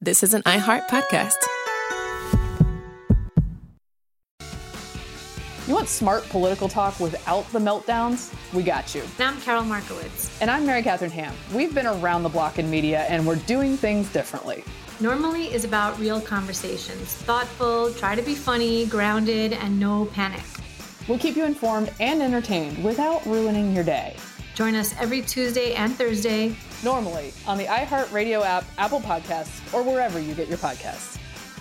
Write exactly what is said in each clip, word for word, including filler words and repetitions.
This is an iHeart podcast. You want smart political talk without the meltdowns? We got you. And I'm Carol Markowitz. And I'm Mary Catherine Ham. We've been around the block in media, and we're doing things differently. Normally is about real conversations. Thoughtful, try to be funny, grounded, and no panic. We'll keep you informed and entertained without ruining your day. Join us every Tuesday and Thursday. Normally on the iHeartRadio app, Apple Podcasts, or wherever you get your podcasts.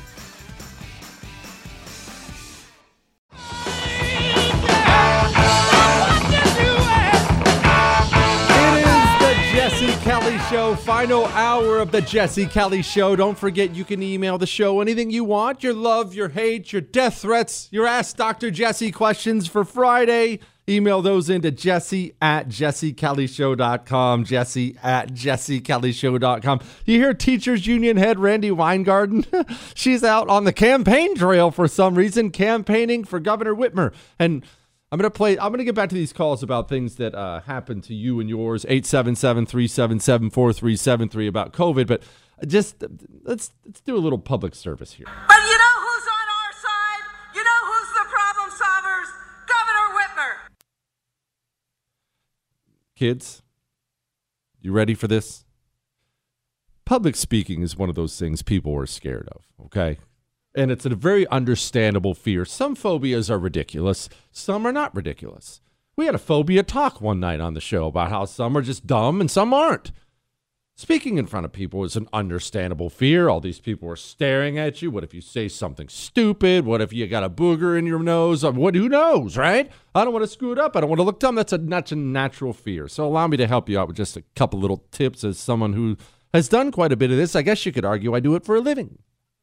Jesse Kelly Show, final hour of the Jesse Kelly Show. Don't forget, you can email the show anything you want, your love, your hate, your death threats, your Ask Doctor Jesse questions for Friday. Email those into Jesse at jesse kelly show dot com, Jesse at jesse kelly show dot com. You hear Teachers Union head Randi Weingarten? She's out on the campaign trail for some reason, campaigning for Governor Whitmer. And I'm going to play, I'm going to get back to these calls about things that uh, happened to you and yours, eight seven seven, three seven seven, four three seven three about COVID, but just let's let's do a little public service here. But you know who's on our side? You know who's the problem solvers? Governor Whitmer. Kids, you ready for this? Public speaking is one of those things people are scared of, okay? And it's a very understandable fear. Some phobias are ridiculous. Some are not ridiculous. We had a phobia talk one night on the show about how some are just dumb and some aren't. Speaking in front of people is an understandable fear. All these people are staring at you. What if you say something stupid? What if you got a booger in your nose? What? Who knows, right? I don't want to screw it up. I don't want to look dumb. That's a, that's a natural fear. So allow me to help you out with just a couple little tips as someone who has done quite a bit of this. I guess you could argue I do it for a living.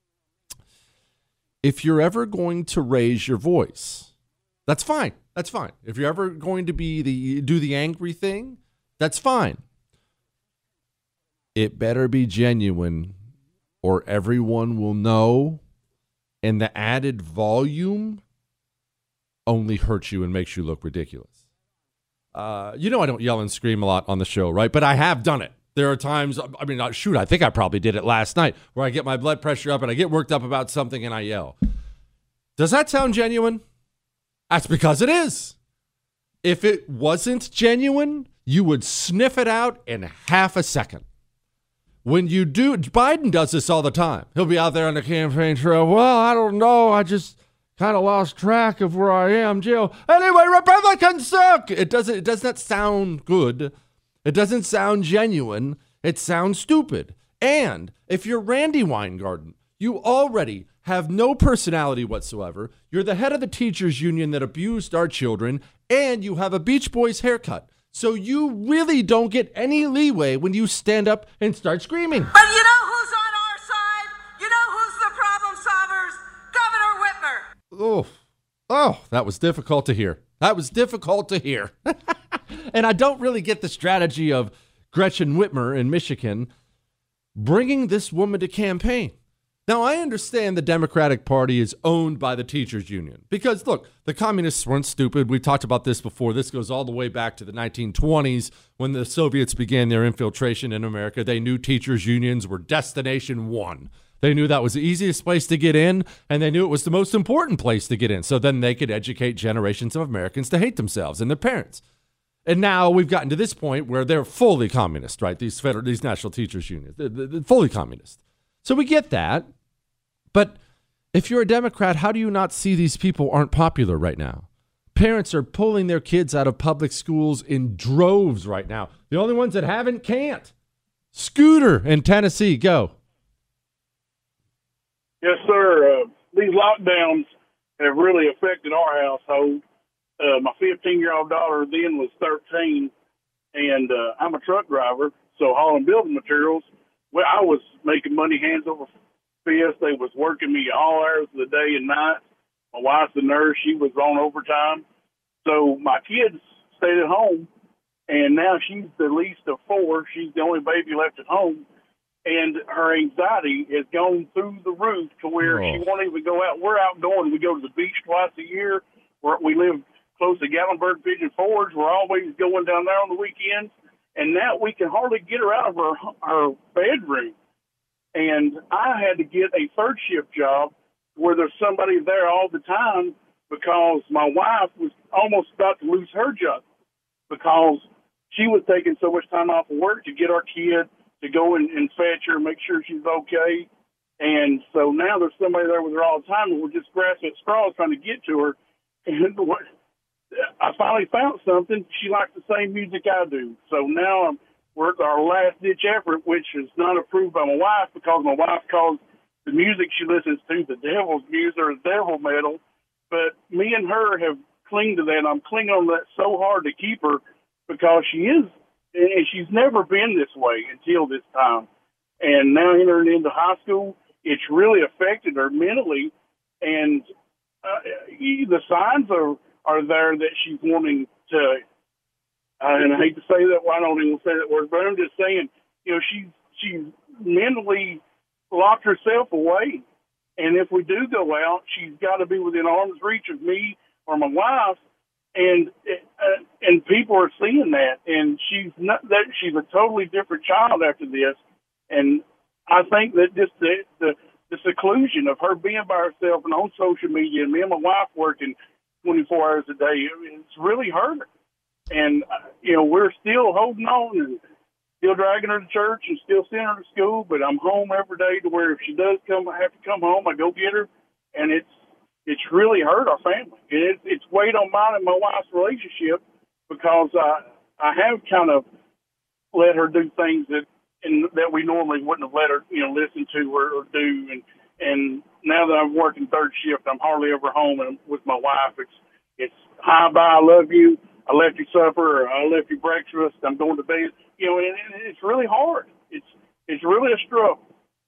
If you're ever going to raise your voice, that's fine. That's fine. If you're ever going to be the do the angry thing, that's fine. It better be genuine or everyone will know, and the added volume only hurts you and makes you look ridiculous. Uh, you know I don't yell and scream a lot on the show, right? But I have done it. There are times, I mean, shoot, I think I probably did it last night, where I get my blood pressure up and I get worked up about something and I yell. Does that sound genuine? That's because it is. If it wasn't genuine, you would sniff it out in half a second. When you do, Biden does this all the time. He'll be out there on the campaign trail. Well, I don't know. I just kind of lost track of where I am, Jill. Anyway, Republicans suck. It doesn't, it does not sound good. It doesn't sound genuine. It sounds stupid. And if you're Randi Weingarten, you already have no personality whatsoever. You're the head of the teachers union that abused our children, and you have a Beach Boys haircut. So you really don't get any leeway when you stand up and start screaming. But you know who's on our side? You know who's the problem solvers? Governor Whitmer. Oh, oh, that was difficult to hear. That was difficult to hear. And I don't really get the strategy of Gretchen Whitmer in Michigan bringing this woman to campaign. Now, I understand the Democratic Party is owned by the teachers union because, look, the communists weren't stupid. We've talked about this before. This goes all the way back to the nineteen twenties when the Soviets began their infiltration in America. They knew teachers unions were destination one. They knew that was the easiest place to get in, and they knew it was the most important place to get in. So then they could educate generations of Americans to hate themselves and their parents. And now we've gotten to this point where they're fully communist, right? These federal, these national teachers unions, they're, they're fully communist. So we get that. But if you're a Democrat, how do you not see these people aren't popular right now? Parents are pulling their kids out of public schools in droves right now. The only ones that haven't can't. Scooter in Tennessee, go. Yes, sir. Uh, these lockdowns have really affected our household. Uh, my fifteen-year-old daughter then was thirteen, and uh, I'm a truck driver, so hauling building materials. Well, I was making money hands over fist. They was working me all hours of the day and night. My wife's a nurse. She was on overtime. So my kids stayed at home, and now she's the least of four. She's the only baby left at home. And her anxiety has gone through the roof to where oh. she won't even go out. We're outgoing. We go to the beach twice a year. We're, we live close to Gatlinburg Pigeon Forge. We're always going down there on the weekends. And now we can hardly get her out of her, her bedroom. And I had to get a third shift job where there's somebody there all the time because my wife was almost about to lose her job because she was taking so much time off of work to get our kid to go and, and fetch her, make sure she's okay. And so now there's somebody there with her all the time, and we're just grasping at straws trying to get to her. And what, I finally found something. She likes the same music I do. So now I'm, we're at our last-ditch effort, which is not approved by my wife because my wife calls the music she listens to the devil's music or devil metal. But me and her have clung to that, and I'm clinging on that so hard to keep her because she is, and she's never been this way until this time. And now entering into high school, it's really affected her mentally, and uh, the signs are, are there that she's wanting to, uh, and I hate to say that, well, I don't even say that word, but I'm just saying, you know, she's, she's mentally locked herself away. And if we do go out, she's got to be within arm's reach of me or my wife, and uh, and people are seeing that, and she's not that she's a totally different child after this, and I think that just the, the the seclusion of her being by herself and on social media, and me and my wife working twenty-four hours a day, it's really hurt her. And uh, you know, we're still holding on and still dragging her to church and still sending her to school, but I'm home every day to where if she does come, I have to come home, I go get her, and it's it's really hurt our family. And it, it's weighed on mine and my wife's relationship because I I have kind of let her do things that and that we normally wouldn't have let her, you know, listen to or, or do. And and now that I'm working third shift, I'm hardly ever home and with my wife. It's it's hi bye, I love you. I left you supper, or I left you breakfast. I'm going to bed. You know, and, and it's really hard. It's it's really a struggle.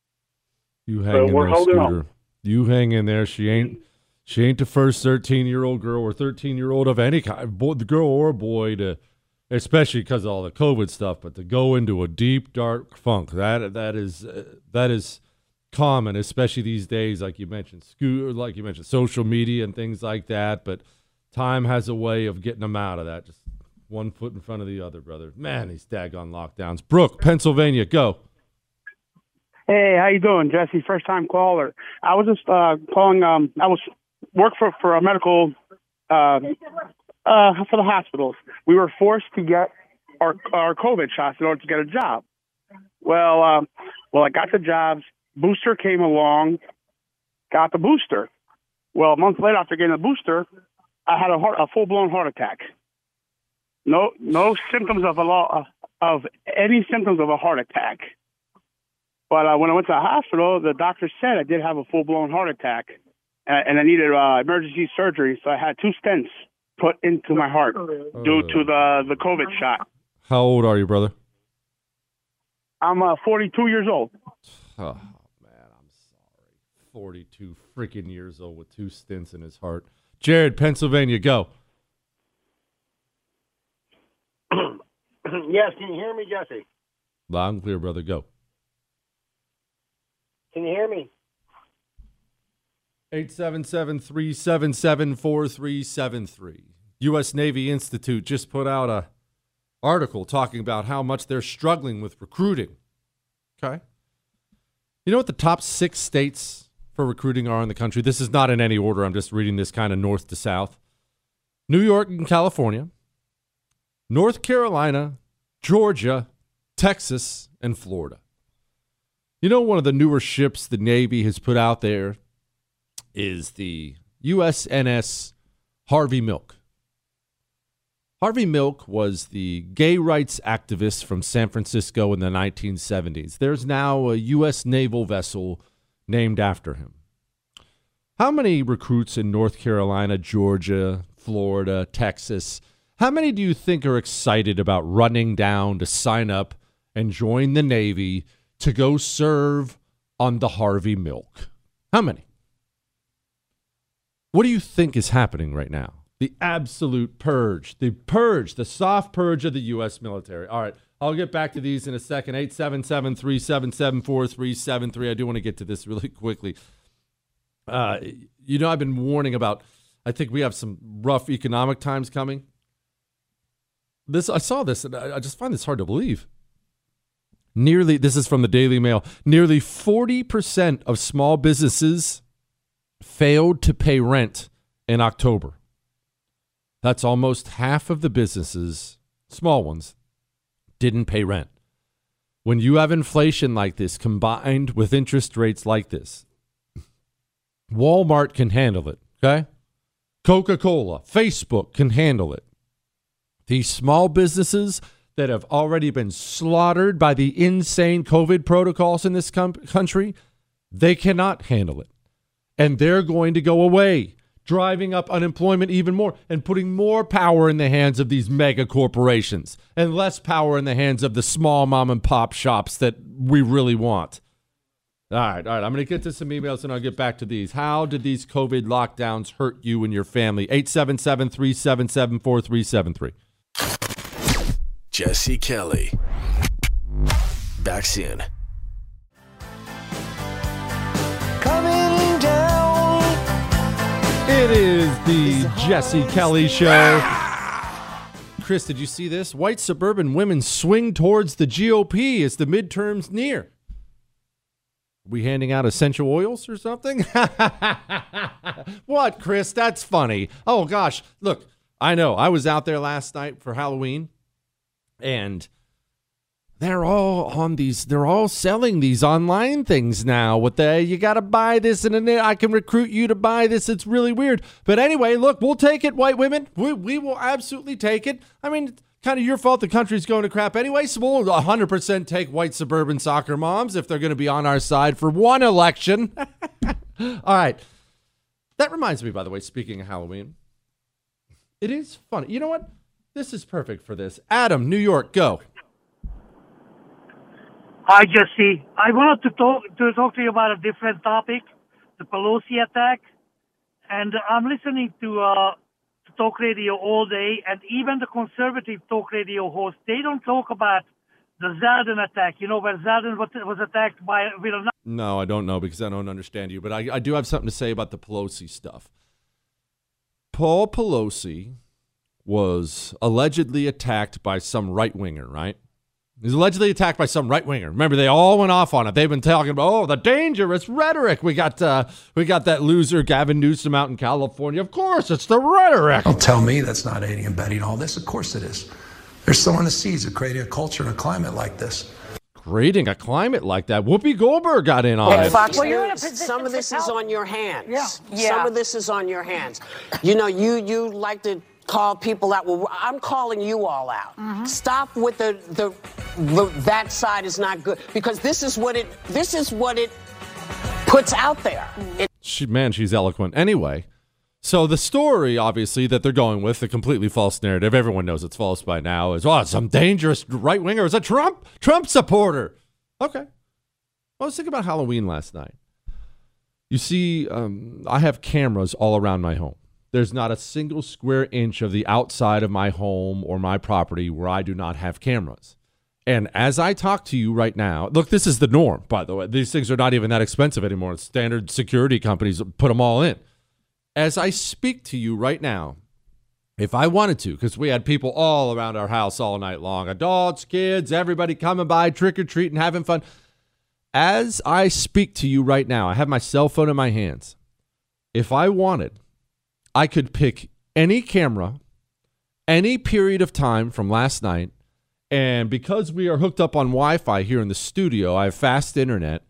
You hang so in we're there, holding Scooter. on. You hang in there. She ain't she ain't the first thirteen-year-old girl or thirteen-year-old of any kind, boy, the girl or boy, to, especially because of all the COVID stuff, but to go into a deep, dark funk. That that is uh, that is common, especially these days, like you mentioned, Scooter, like you mentioned, social media and things like that. But time has a way of getting them out of that. Just one foot in front of the other, brother. Man, these daggone lockdowns. Brooke, Pennsylvania, go. Hey, how you doing, Jesse? First time caller. I was just uh, calling. Um, I was work for for a medical uh, uh, for the hospitals. We were forced to get our our COVID shots in order to get a job. Well, um, well, I got the jobs. Booster came along. Got the booster. Well, a month later, after getting the booster, I had a heart, a full blown heart attack. No, no symptoms of a law, of any symptoms of a heart attack. But uh, when I went to the hospital, the doctor said I did have a full-blown heart attack, and, and I needed uh, emergency surgery. So I had two stents put into my heart due to the, the COVID shot. How old are you, brother? I'm uh, forty-two years old. Oh, man, I'm sorry. forty-two freaking years old with two stents in his heart. Jared, Pennsylvania, go. Yes, can you hear me, Jesse? Loud and clear, brother, go. Can you hear me? eight seven seven, three seven seven, four three seven three. U S Navy Institute just put out a article talking about how much they're struggling with recruiting. Okay? You know what the top six states for recruiting are in the country? This is not in any order. I'm just reading this kind of north to south. New York and California, North Carolina, Georgia, Texas, and Florida. You know, one of the newer ships the Navy has put out there is the U S N S Harvey Milk. Harvey Milk was the gay rights activist from San Francisco in the nineteen seventies. There's now a U S naval vessel named after him. How many recruits in North Carolina, Georgia, Florida, Texas, how many do you think are excited about running down to sign up and join the Navy to go serve on the Harvey Milk? How many? What do you think is happening right now? The absolute purge, the purge, the soft purge of the U S military. All right, I'll get back to these in a second. eight seven seven, three seven seven, four three seven three. I do want to get to this really quickly. Uh, you know, I've been warning about, I think we have some rough economic times coming. This, I saw this, and I, I just find this hard to believe. Nearly, this is from the Daily Mail, nearly forty percent of small businesses failed to pay rent in October. That's almost half of the businesses, small ones, didn't pay rent. When you have inflation like this combined with interest rates like this, Walmart can handle it, okay? Coca-Cola, Facebook can handle it. These small businesses that have already been slaughtered by the insane COVID protocols in this com- country, they cannot handle it. And they're going to go away, driving up unemployment even more and putting more power in the hands of these mega corporations and less power in the hands of the small mom and pop shops that we really want. All right, all right. I'm going to get to some emails and I'll get back to these. How did these COVID lockdowns hurt you and your family? eight seven seven, three seven seven, four three seven three. Jesse Kelly. Back soon. Coming down. It is the Jesse Kelly Show. Chris, did you see this? White suburban women swing towards the G O P as the midterms near. We handing out essential oils or something? What, Chris? That's funny. Oh, gosh. Look, I know. I was out there last night for Halloween, and they're all on these, they're all selling these online things now with the, you got to buy this and then I can recruit you to buy this. It's really weird. But anyway, look, we'll take it, white women. We, we will absolutely take it. I mean, kind of your fault the country's going to crap anyway, so we'll one hundred percent take white suburban soccer moms if they're going to be on our side for one election. All right. That reminds me, by the way, speaking of Halloween, it is funny. You know what? This is perfect for this. Adam, New York, go. Hi, Jesse. I wanted to talk to talk to you about a different topic, the Pelosi attack. And I'm listening to uh, talk radio all day, and even the conservative talk radio hosts, they don't talk about the Zeldin attack. You know, where Zeldin was, was attacked by with a... No, I don't know because I don't understand you. But I, I do have something to say about the Pelosi stuff. Paul Pelosi was allegedly attacked by some right-winger, right? He was allegedly attacked by some right-winger. Remember, they all went off on it. They've been talking about, oh, the dangerous rhetoric. We got uh, we got that loser Gavin Newsom out in California. Of course, it's the rhetoric. Don't tell me that's not aiding and abetting all this. Of course it is. They're sowing the seeds of creating a culture and a climate like this. Creating a climate like that. Whoopi Goldberg got in on well, it. Fox well, News, some of this is on your hands. Yeah. Yeah. Some of this is on your hands. You know, you you like to call people out. Well, I'm calling you all out. Mm-hmm. Stop with the, the the that side is not good, because this is what it this is what it puts out there. It- she, man, she's eloquent. Anyway, so the story, obviously, that they're going with, the completely false narrative, everyone knows it's false by now, is, oh, some dangerous right-winger is a Trump Trump supporter. Okay. I was thinking about Halloween last night. You see, um, I have cameras all around my home. There's not a single square inch of the outside of my home or my property where I do not have cameras. And as I talk to you right now, look, this is the norm, by the way. These things are not even that expensive anymore. Standard security companies put them all in. As I speak to you right now, if I wanted to, because we had people all around our house all night long, adults, kids, everybody coming by, trick-or-treating, having fun. As I speak to you right now, I have my cell phone in my hands. If I wanted, I could pick any camera, any period of time from last night, and because we are hooked up on Wi-Fi here in the studio, I have fast internet.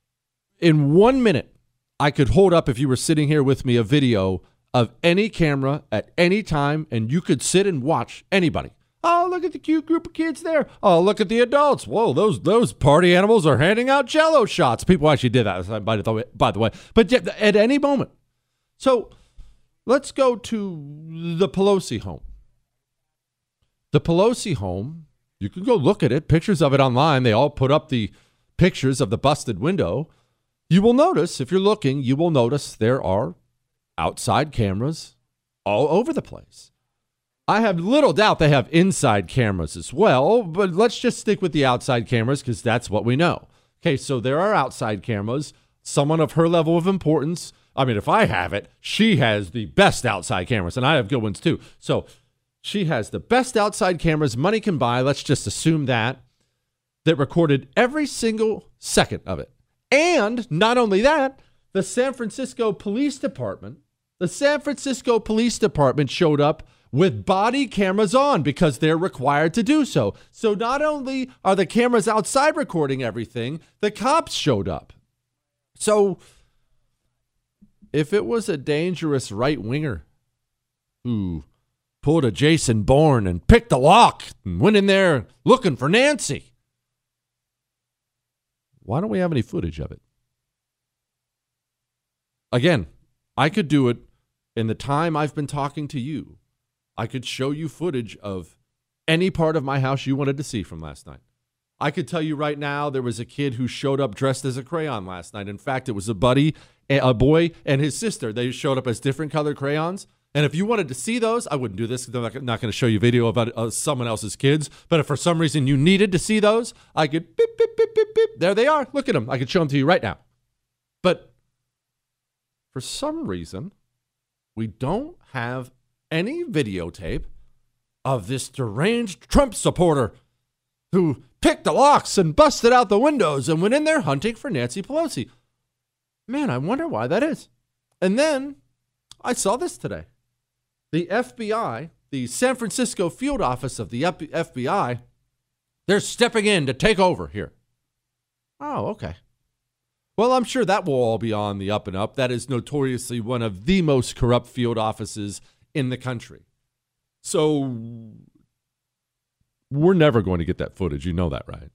In one minute, I could hold up, if you were sitting here with me, a video of any camera at any time, and you could sit and watch anybody. Oh, look at the cute group of kids there. Oh, look at the adults. Whoa, those those party animals are handing out Jell-O shots. People actually did that, by the way. By the way. But yet, at any moment. So let's go to the Pelosi home. The Pelosi home, you can go look at it. Pictures of it online. They all put up the pictures of the busted window. You will notice, if you're looking, you will notice there are outside cameras all over the place. I have little doubt they have inside cameras as well, but let's just stick with the outside cameras because that's what we know. Okay, so there are outside cameras. Someone of her level of importance, I mean, if I have it, she has the best outside cameras, and I have good ones too. So she has the best outside cameras money can buy. Let's just assume that. that recorded every single second of it. And not only that, the San Francisco Police Department, the San Francisco Police Department showed up with body cameras on because they're required to do so. So not only are the cameras outside recording everything, the cops showed up. So if it was a dangerous right-winger who pulled a Jason Bourne and picked the lock and went in there looking for Nancy, why don't we have any footage of it? Again, I could do it in the time I've been talking to you. I could show you footage of any part of my house you wanted to see from last night. I could tell you right now there was a kid who showed up dressed as a crayon last night. In fact, it was a buddy, a boy, and his sister. They showed up as different colored crayons. And if you wanted to see those, I wouldn't do this because I'm not going to show you video about uh, someone else's kids. But if for some reason you needed to see those, I could beep, beep, beep, beep, beep. There they are. Look at them. I could show them to you right now. But for some reason, we don't have any videotape of this deranged Trump supporter who picked the locks and busted out the windows and went in there hunting for Nancy Pelosi. Man, I wonder why that is. And then I saw this today. The F B I, the San Francisco field office of the F B I, they're stepping in to take over here. Oh, okay. Well, I'm sure that will all be on the up and up. That is notoriously one of the most corrupt field offices in the country. So we're never going to get that footage. You know that, right?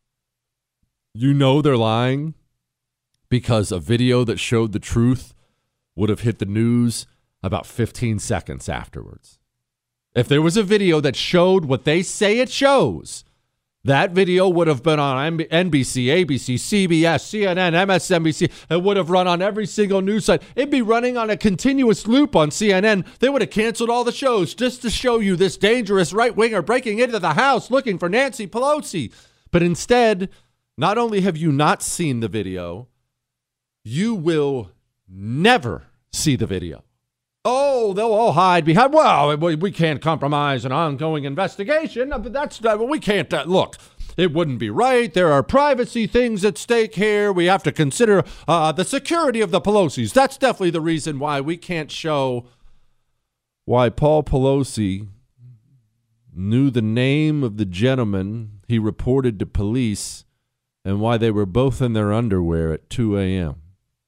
You know they're lying because a video that showed the truth would have hit the news about fifteen seconds afterwards. If there was a video that showed what they say it shows, that video would have been on N B C, A B C, C B S, C N N, M S N B C. It would have run on every single news site. It'd be running on a continuous loop on C N N. They would have canceled all the shows just to show you this dangerous right-winger breaking into the House looking for Nancy Pelosi. But instead, not only have you not seen the video, you will never see the video. Oh, they'll all hide behind, well, we, we can't compromise an ongoing investigation. But that's, we can't, uh, look, it wouldn't be right. There are privacy things at stake here. We have to consider uh, the security of the Pelosi's. That's definitely the reason why we can't show why Paul Pelosi knew the name of the gentleman he reported to police and why they were both in their underwear at two a.m.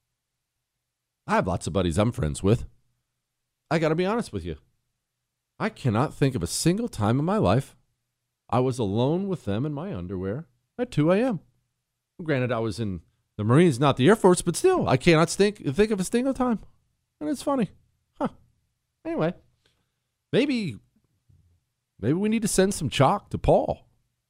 I have lots of buddies I'm friends with. I got to be honest with you. I cannot think of a single time in my life I was alone with them in my underwear at two a.m. Granted, I was in the Marines, not the Air Force, but still, I cannot think, think of a single time. And it's funny. Huh. Anyway, maybe, maybe we need to send some chalk to Paul.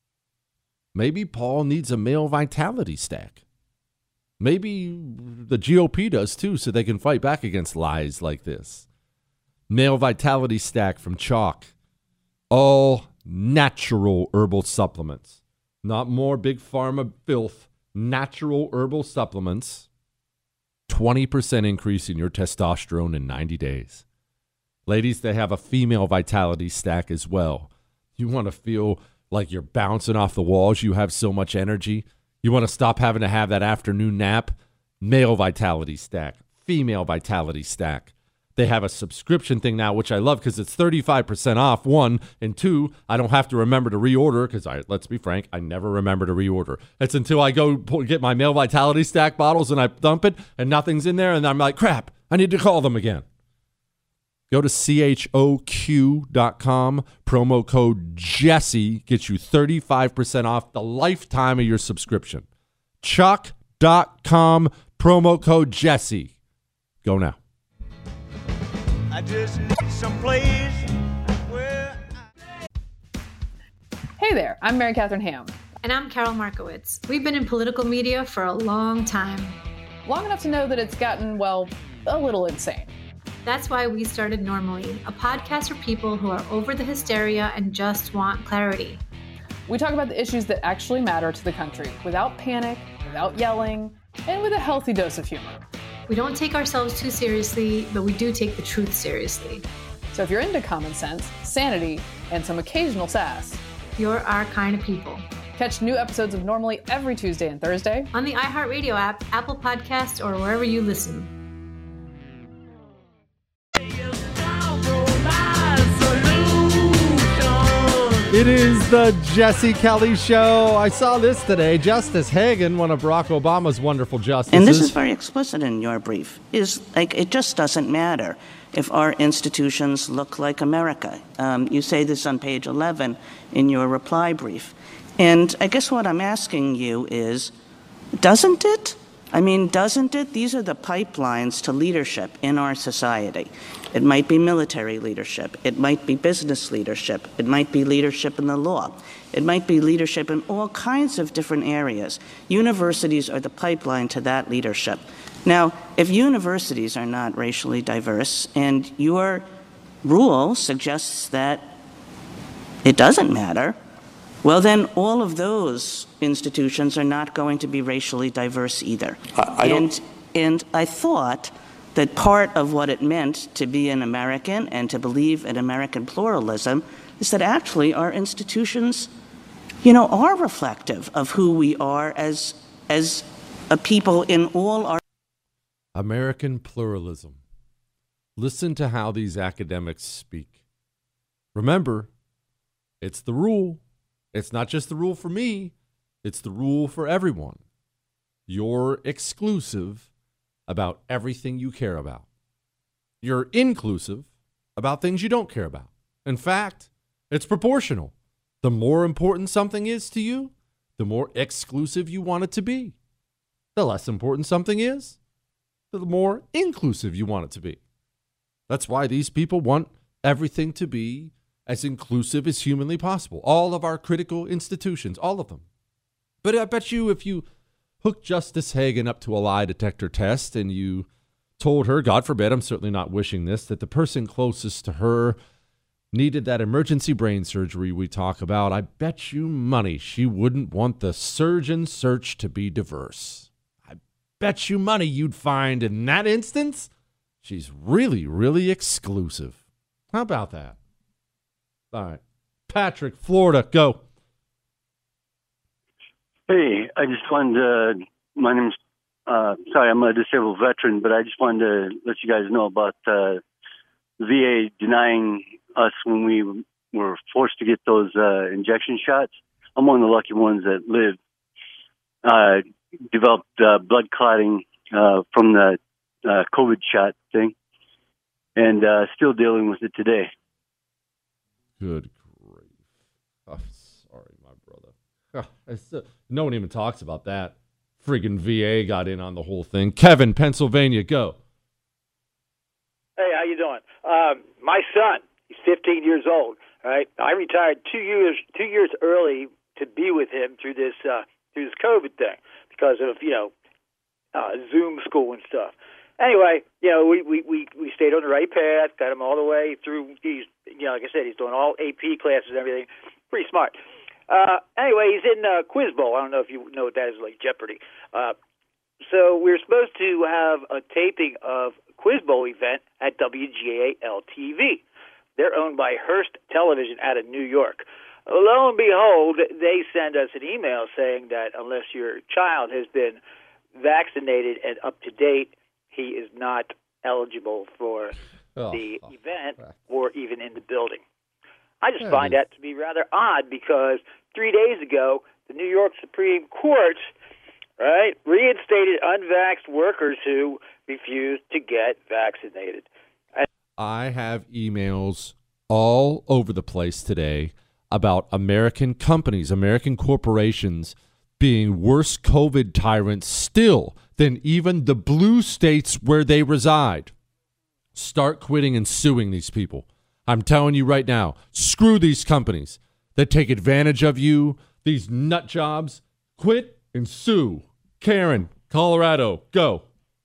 Maybe Paul needs a male vitality stack. Maybe the G O P does too, so they can fight back against lies like this. Male vitality stack from Chalk. All natural herbal supplements. Not more big pharma filth. Natural herbal supplements. twenty percent increase in your testosterone in ninety days. Ladies, they have a female vitality stack as well. You want to feel like you're bouncing off the walls. You have so much energy. You want to stop having to have that afternoon nap. Male vitality stack. Female vitality stack. They have a subscription thing now, which I love because it's thirty-five percent off, one. And two, I don't have to remember to reorder because, I let's be frank, I never remember to reorder. It's until I go pull, get my Male Vitality Stack bottles and I dump it and nothing's in there. And I'm like, crap, I need to call them again. Go to C H O Q dot com. Promo code Jesse gets you thirty-five percent off the lifetime of your subscription. Chalk dot com. Promo code Jesse. Go now. I just need some place where I... Hey there, I'm Mary Catherine Ham. And I'm Carol Markowitz. We've been in political media for a long time. Long enough to know that it's gotten, well, a little insane. That's why we started Normally, a podcast for people who are over the hysteria and just want clarity. We talk about the issues that actually matter to the country without panic, without yelling, and with a healthy dose of humor. We don't take ourselves too seriously, but we do take the truth seriously. So if you're into common sense, sanity, and some occasional sass, you're our kind of people. Catch new episodes of Normally every Tuesday and Thursday on the iHeartRadio app, Apple Podcasts, or wherever you listen. It is the Jesse Kelly Show. I saw this today. Justice Hagan, one of Barack Obama's wonderful justices. And this is very explicit in your brief, is like it just doesn't matter if our institutions look like America. Um, you say this on page eleven in your reply brief. And I guess what I'm asking you is, doesn't it? I mean, doesn't it? These are the pipelines to leadership in our society. It might be military leadership. It might be business leadership. It might be leadership in the law. It might be leadership in all kinds of different areas. Universities are the pipeline to that leadership. Now, if universities are not racially diverse and your rule suggests that it doesn't matter, well, then all of those institutions are not going to be racially diverse either. I, I and, don't... and I thought that part of what it meant to be an American and to believe in American pluralism is that actually our institutions, you know, are reflective of who we are as as a people in all our... American pluralism. Listen to how these academics speak. Remember, it's the rule. It's not just the rule for me. It's the rule for everyone. You're exclusive about everything you care about. You're inclusive about things you don't care about. In fact, it's proportional. The more important something is to you, the more exclusive you want it to be. The less important something is, the more inclusive you want it to be. That's why these people want everything to be as inclusive as humanly possible. All of our critical institutions, all of them. But I bet you if you hooked Justice Hagan up to a lie detector test and you told her, God forbid, I'm certainly not wishing this, that the person closest to her needed that emergency brain surgery we talk about, I bet you money she wouldn't want the surgeon search to be diverse. I bet you money you'd find in that instance, she's really, really exclusive. How about that? All right. Patrick, Florida, go. Hey, I just wanted to, my name's, uh, sorry, I'm a disabled veteran, but I just wanted to let you guys know about uh, V A denying us when we were forced to get those uh, injection shots. I'm one of the lucky ones that lived, uh, developed uh, blood clotting uh, from the uh, COVID shot thing, and uh, still dealing with it today. Good grief. Oh, sorry, my brother. Oh, still, no one even talks about that. Friggin' V A got in on the whole thing. Kevin, Pennsylvania, go. Hey, how you doing? Um, my son, he's fifteen years old. Right, I retired two years two years early to be with him through this uh, through this COVID thing because of you know uh, Zoom school and stuff. Anyway, you know, we, we, we, we stayed on the right path, got him all the way through. He's, you know, like I said, he's doing all A P classes and everything. Pretty smart. Uh, anyway, he's in uh, Quiz Bowl. I don't know if you know what that is, like Jeopardy. Uh, so we were supposed to have a taping of Quiz Bowl event at W G A L T V. They're owned by Hearst Television out of New York. Lo and behold, they send us an email saying that unless your child has been vaccinated and up to date, he is not eligible for oh, the oh, event oh. or even in the building. I just yeah, find that to be rather odd because three days ago, the New York Supreme Court, right, reinstated unvaxxed workers who refused to get vaccinated. And I have emails all over the place today about American companies, American corporations being worse COVID tyrants still than even the blue states where they reside. Start quitting and suing these people. I'm telling you right now, screw these companies that take advantage of you, these nut jobs. Quit and sue. Karen, Colorado, go.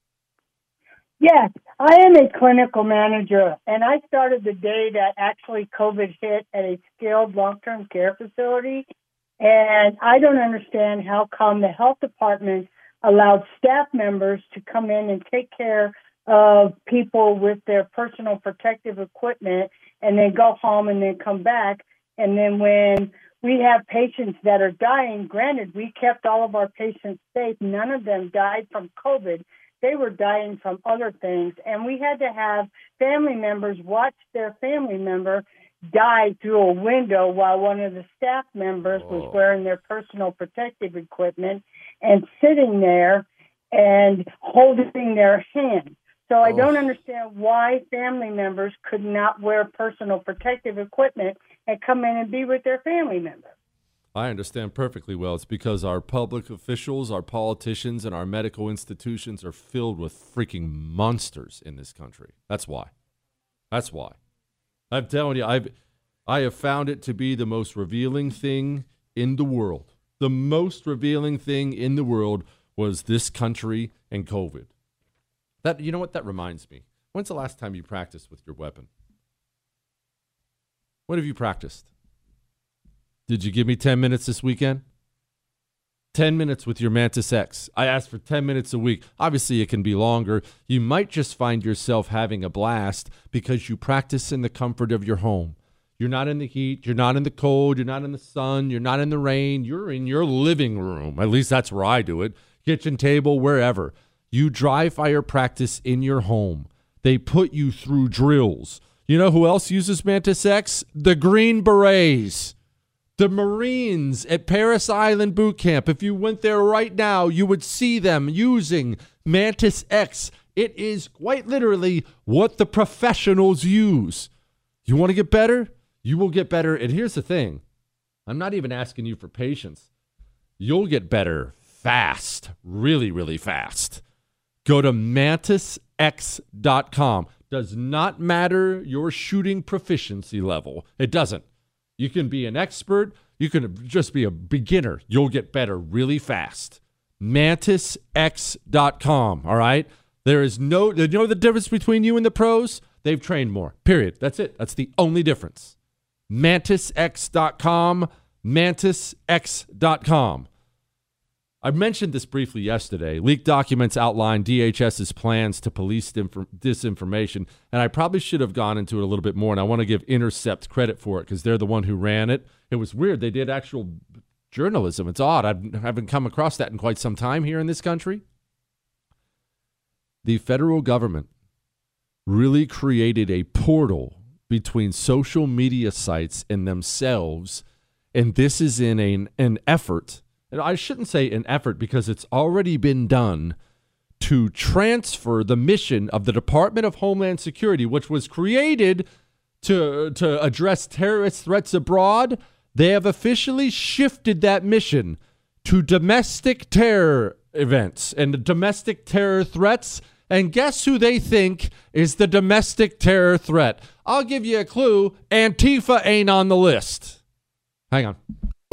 Yes, I am a clinical manager, and I started the day that actually COVID hit at a skilled long-term care facility, and I don't understand how come the health department allowed staff members to come in and take care of people with their personal protective equipment and then go home and then come back. And then when we have patients that are dying. Granted, we kept all of our patients safe. None of them died from COVID. They were dying from other things. And we had to have family members watch their family member die through a window while one of the staff members oh. was wearing their personal protective equipment and sitting there and holding their hand. So I oh. don't understand why family members could not wear personal protective equipment and come in and be with their family member. I understand perfectly well. It's because our public officials, our politicians, and our medical institutions are filled with freaking monsters in this country. That's why. That's why. I'm telling you, I've I have found it to be the most revealing thing in the world. The most revealing thing in the world was this country and COVID. That you know what that reminds me? When's the last time you practiced with your weapon? When have you practiced? Did you give me ten minutes this weekend? ten minutes with your Mantis X. I asked for ten minutes a week. Obviously, it can be longer. You might just find yourself having a blast because you practice in the comfort of your home. You're not in the heat. You're not in the cold. You're not in the sun. You're not in the rain. You're in your living room. At least that's where I do it. Kitchen table, wherever. You dry fire practice in your home. They put you through drills. You know who else uses Mantis X? The Green Berets. The Marines at Paris Island Boot Camp. If you went there right now, you would see them using Mantis X. It is quite literally what the professionals use. You want to get better? You will get better. And here's the thing. I'm not even asking you for patience. You'll get better fast. Really, really fast. Go to mantis x dot com. Does not matter your shooting proficiency level. It doesn't. You can be an expert. You can just be a beginner. You'll get better really fast. mantis x dot com, all right? There is no, you know the difference between you and the pros? They've trained more, period. That's it. That's the only difference. mantis x dot com, mantis x dot com. I mentioned this briefly yesterday. Leaked documents outline DHS's plans to police disinformation, and I probably should have gone into it a little bit more, and I want to give Intercept credit for it because they're the one who ran it. It was weird. They did actual journalism. It's odd. I haven't come across that in quite some time here in this country. The federal government really created a portal between social media sites and themselves, and this is in an, an effort I shouldn't say an effort because it's already been done to transfer the mission of the Department of Homeland Security, which was created to, to address terrorist threats abroad. They have officially shifted that mission to domestic terror events and domestic terror threats. And guess who they think is the domestic terror threat? I'll give you a clue. Antifa ain't on the list. Hang on.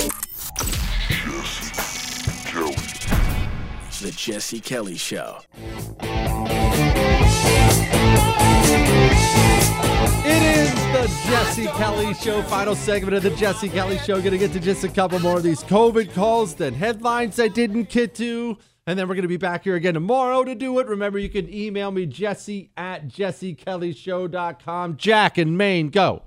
The Jesse Kelly Show. It is the Jesse Kelly Show, final segment of the Jesse Kelly Show. Going to get to just a couple more of these COVID calls, then headlines I didn't get to, and then we're going to be back here again tomorrow to do it. Remember, you can email me, Jesse at jesse kelly show dot com. Jack in Maine, go.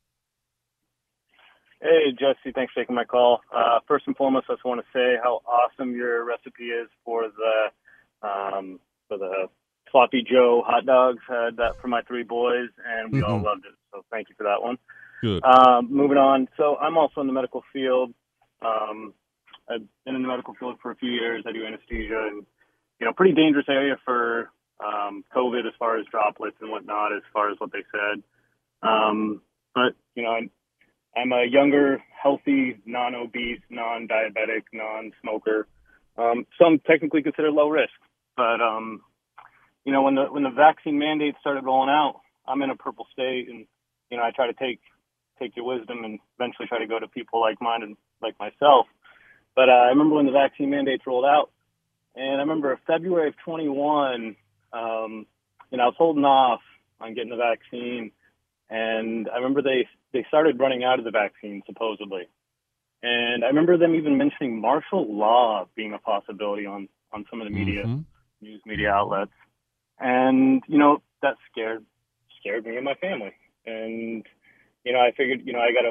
Hey, Jesse, thanks for taking my call. Uh, first and foremost, I just want to say how awesome your recipe is for the um, for the Sloppy Joe hot dogs. I had that for my three boys, and we mm-hmm. all loved it. So thank you for that one. Good. Um, moving on. So I'm also in the medical field. Um, I've been in the medical field for a few years. I do anesthesia, and you know, pretty dangerous area for um, COVID as far as droplets and whatnot, as far as what they said. Um, but you know. I, I'm a younger, healthy, non-obese, non-diabetic, non-smoker. Um, some technically considered low risk, but um, you know, when the when the vaccine mandates started rolling out, I'm in a purple state, and you know, I try to take take your wisdom and eventually try to go to people like mine and like myself. But uh, I remember when the vaccine mandates rolled out, and I remember February of twenty-one, um, you know, I was holding off on getting the vaccine. And I remember they, they started running out of the vaccine, supposedly. And I remember them even mentioning martial law being a possibility on, on some of the media, mm-hmm. news media outlets. And, you know, that scared scared me and my family. And, you know, I figured, you know, I got to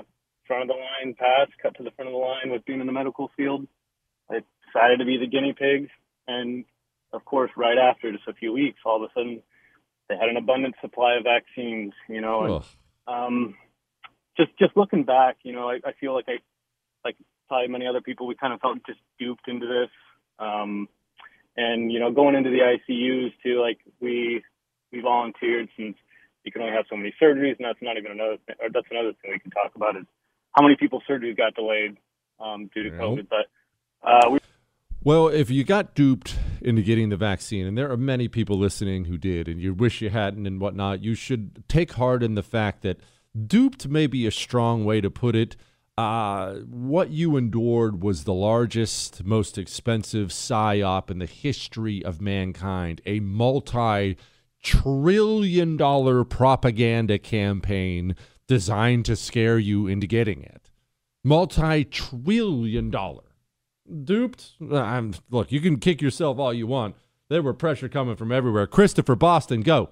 front of the line pass, cut to the front of the line with being in the medical field. I decided to be the guinea pig. And, of course, right after, just a few weeks, all of a sudden, they had an abundant supply of vaccines, you know. And, um, just just looking back, you know, I, I feel like I, like probably many other people, we kind of felt just duped into this. Um, and, you know, going into the I C Us, too, like, we we volunteered since you can only have so many surgeries, and that's not even another thing, or that's another thing we can talk about is how many people's surgeries got delayed um, due to Nope. COVID. But uh, we Well, if you got duped into getting the vaccine, and there are many people listening who did, and you wish you hadn't and whatnot, you should take heart in the fact that duped may be a strong way to put it. Uh, what you endured was the largest, most expensive psyop in the history of mankind, a multi-trillion dollar propaganda campaign designed to scare you into getting it. Multi-trillion dollar. Duped? I'm, look, you can kick yourself all you want. There were pressure coming from everywhere. Christopher, Boston, go.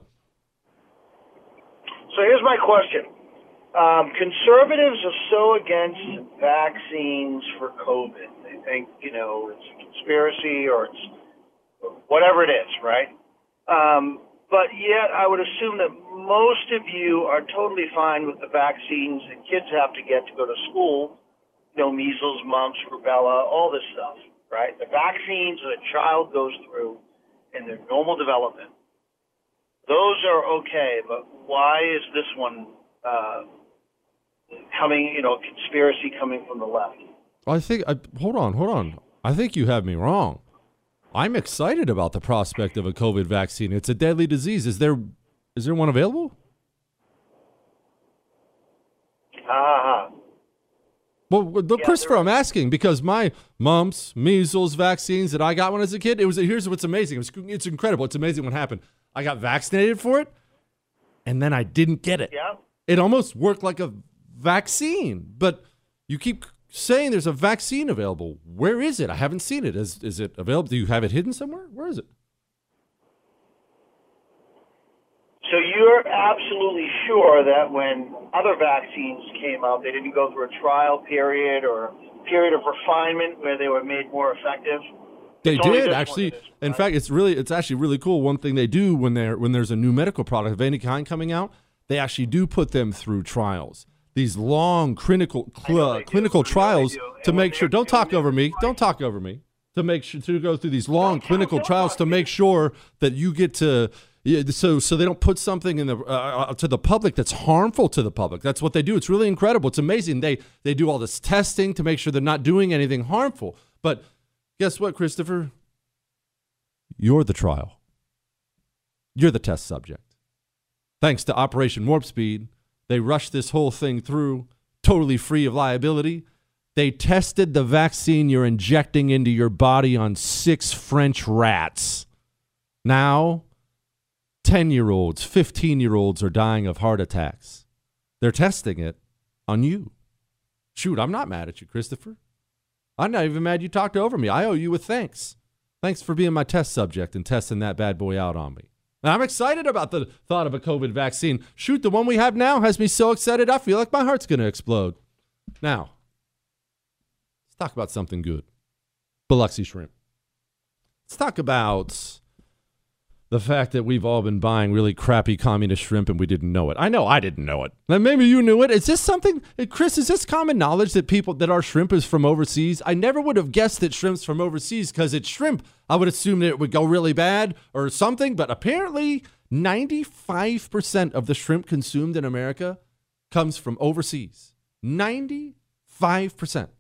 So here's my question. Um, conservatives are so against vaccines for COVID. They think, you know, it's a conspiracy or it's whatever it is, right? Um, but yet I would assume that most of you are totally fine with the vaccines that kids have to get to go to school. You know, measles, mumps, rubella, all this stuff, right? The vaccines that a child goes through in their normal development, those are okay, but why is this one uh, coming, you know, conspiracy coming from the left? I think, I, hold on, hold on. I think you have me wrong. I'm excited about the prospect of a COVID vaccine. It's a deadly disease. Is there, is there one available? Ah. Well, look, Yeah, Christopher, there I'm asking because my mumps, measles vaccines that I got when I was a kid, it was here's what's amazing. It's, it's incredible. It's amazing what happened. I got vaccinated for it, and then I didn't get it. Yeah. It almost worked like a vaccine, but you keep saying there's a vaccine available. Where is it? I haven't seen it. Is is it available? Do you have it hidden somewhere? Where is it? So you're absolutely sure that when other vaccines came out, they didn't go through a trial period or a period of refinement where they were made more effective? They It's only did this actually. one that is, In right? fact, it's really, it's actually really cool. One thing they do when they're when there's a new medical product of any kind coming out, they actually do put them through trials. These long clinical cl- clinical trials to make sure. Don't talk over me. Don't talk over me. To make sure to go through these long clinical trials to make sure that you get to. Yeah, so so they don't put something in the uh, to the public that's harmful to the public. That's what they do. It's really incredible. It's amazing. They they do all this testing to make sure they're not doing anything harmful. But guess what, Christopher? You're the trial. You're the test subject. Thanks to Operation Warp Speed, they rushed this whole thing through totally free of liability. They tested the vaccine you're injecting into your body on six French rats. Now, ten-year-olds, fifteen-year-olds are dying of heart attacks. They're testing it on you. Shoot, I'm not mad at you, Christopher. I'm not even mad you talked over me. I owe you a thanks. Thanks for being my test subject and testing that bad boy out on me. And I'm excited about the thought of a COVID vaccine. Shoot, the one we have now has me so excited I feel like my heart's going to explode. Now, let's talk about something good. Biloxi shrimp. Let's talk about the fact that we've all been buying really crappy communist shrimp and we didn't know it. I know I didn't know it. And maybe you knew it. Is this something, Chris, is this common knowledge that people, that our shrimp is from overseas? I never would have guessed that shrimp's from overseas because it's shrimp. I would assume that it would go really bad or something, but apparently ninety-five percent of the shrimp consumed in America comes from overseas. ninety-five percent.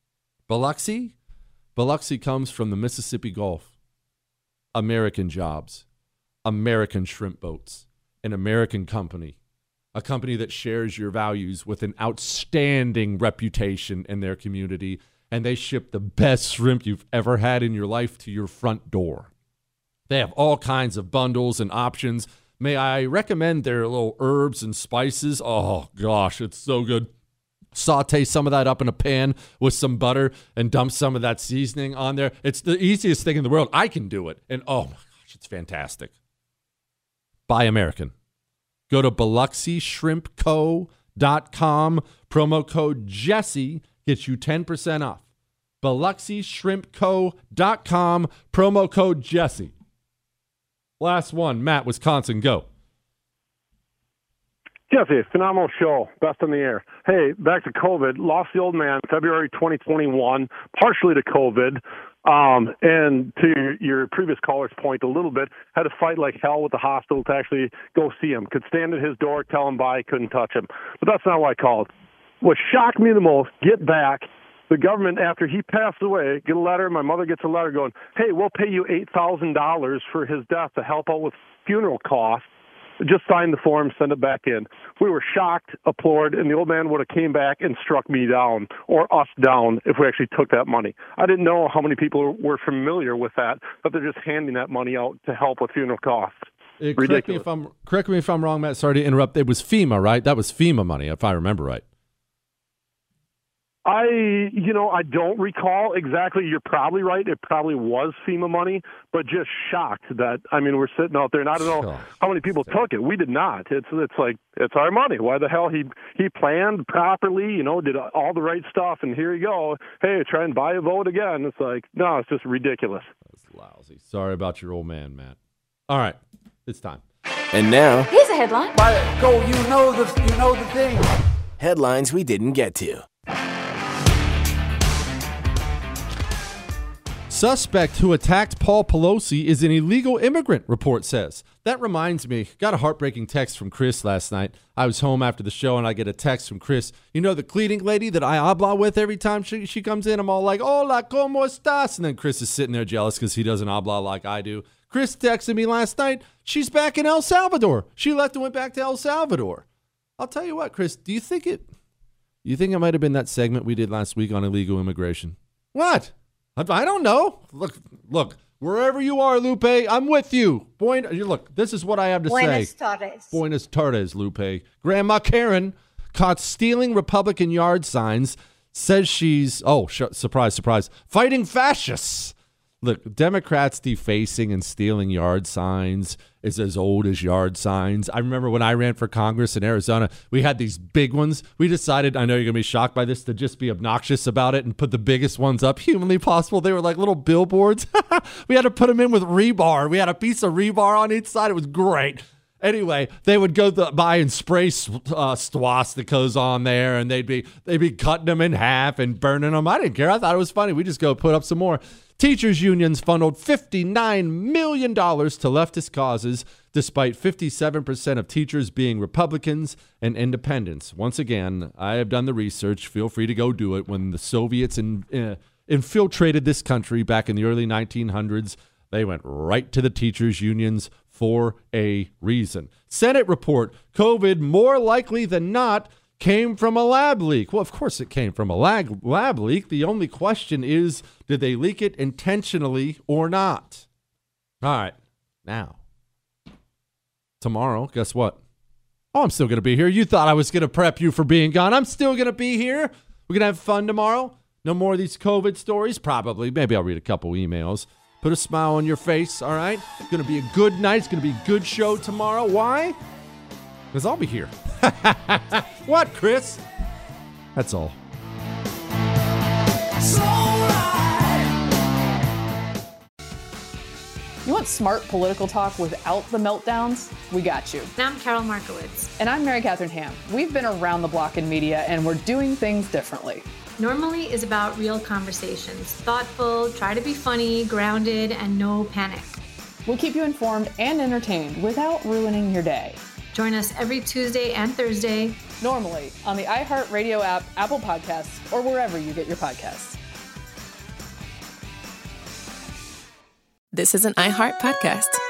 Biloxi? Biloxi comes from the Mississippi Gulf. American jobs. American shrimp boats, an American company, a company that shares your values with an outstanding reputation in their community, and they ship the best shrimp you've ever had in your life to your front door. They have all kinds of bundles and options. May I recommend their little herbs and spices? Oh, gosh, it's so good. Saute some of that up in a pan with some butter and dump some of that seasoning on there. It's the easiest thing in the world. I can do it. And oh, my gosh, it's fantastic. Buy American. Go to Biloxi Shrimp Co dot com. Promo code Jesse gets you ten percent off. Biloxi Shrimp Co dot com. Promo code Jesse. Last one. Matt, Wisconsin, go. Jesse, phenomenal show. Best on the air. Hey, back to COVID. Lost the old man February twenty twenty-one, partially to COVID. Um, and to your previous caller's point a little bit, had to fight like hell with the hospital to actually go see him. Could stand at his door, tell him bye, couldn't touch him. But that's not why I called. What shocked me the most, get back, the government, after he passed away, get a letter, my mother gets a letter going, hey, we'll pay you eight thousand dollars for his death to help out with funeral costs. Just sign the form, send it back in. We were shocked, applauded, and the old man would have came back and struck me down or us down if we actually took that money. I didn't know how many people were familiar with that, but they're just handing that money out to help with funeral costs. Uh, correct me if I'm correct me if I'm wrong, Matt. Sorry to interrupt. It was FEMA, right? That was FEMA money, if I remember right. I, you know, I don't recall exactly. You're probably right. It probably was FEMA money, but just shocked that, I mean, we're sitting out there, and I don't know how many people took it. We did not. It's it's like, it's our money. Why the hell he, he planned properly, you know, did all the right stuff, and here you go. Hey, try and buy a vote again. It's like, no, it's just ridiculous. That's lousy. Sorry about your old man, Matt. All right, it's time. And now, here's a headline. By go, you know the you know the thing. Headlines we didn't get to. Suspect who attacked Paul Pelosi is an illegal immigrant, report says. That reminds me, got a heartbreaking text from Chris last night. I was home after the show and I get a text from Chris. You know the cleaning lady that I habla with every time she, she comes in? I'm all like, hola, ¿cómo estás? And then Chris is sitting there jealous because he doesn't habla like I do. Chris texted me last night. She's back in El Salvador. She left and went back to El Salvador. I'll tell you what, Chris, do you think it, you think it might have been that segment we did last week on illegal immigration? What? I don't know. Look, look, wherever you are, Lupe, I'm with you. Boy, look, this is what I have to Buenas say. Buenas tardes. Buenas tardes, Lupe. Grandma Karen, caught stealing Republican yard signs, says she's, oh, sh- surprise, surprise, fighting fascists. Look, Democrats defacing and stealing yard signs is as old as yard signs. I remember when I ran for Congress in Arizona, we had these big ones. We decided, I know you're going to be shocked by this, to just be obnoxious about it and put the biggest ones up humanly possible. They were like little billboards. We had to put them in with rebar. We had a piece of rebar on each side. It was great. Anyway, they would go th- by and spray uh, swastikas on there, and they'd be they'd be cutting them in half and burning them. I didn't care. I thought it was funny. We just go put up some more. Teachers unions funneled fifty-nine million dollars to leftist causes, despite fifty-seven percent of teachers being Republicans and independents. Once again, I have done the research. Feel free to go do it. When the Soviets in, uh, infiltrated this country back in the early nineteen hundreds, they went right to the teachers unions for a reason. Senate report, COVID more likely than not came from a lab leak. Well, of course it came from a lab, lab leak. The only question is, did they leak it intentionally or not? All right, now, tomorrow, guess what? Oh, I'm still going to be here. You thought I was going to prep you for being gone. I'm still going to be here. We're going to have fun tomorrow. No more of these COVID stories? Probably. Maybe I'll read a couple emails. Put a smile on your face, all right? It's going to be a good night. It's going to be a good show tomorrow. Why? Because I'll be here. What, Chris? That's all. You want smart political talk without the meltdowns? We got you. I'm Carol Markowitz. And I'm Mary Catherine Ham. We've been around the block in media, and we're doing things differently. Normally is about real conversations. Thoughtful, try to be funny, grounded, and no panic. We'll keep you informed and entertained without ruining your day. Join us every Tuesday and Thursday. Normally on the iHeartRadio app, Apple Podcasts, or wherever you get your podcasts. This is an iHeart podcast.